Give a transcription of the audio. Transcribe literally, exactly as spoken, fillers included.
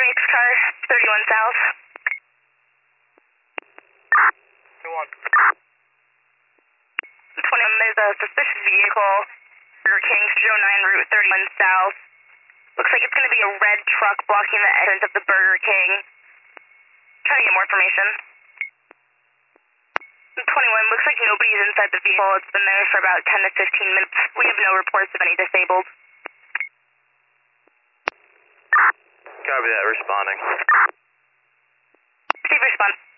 race car, thirty-one South. twenty-one. twenty-one, there's a suspicious vehicle, Burger King, zero nine Route thirty-one South. Looks like it's going to be a red truck blocking the entrance of the Burger King. Trying to get more information. twenty-one, looks like nobody's inside the vehicle. It's been there for about ten to fifteen minutes. We have no reports of any disabled. Copy that, responding. Steve, respond.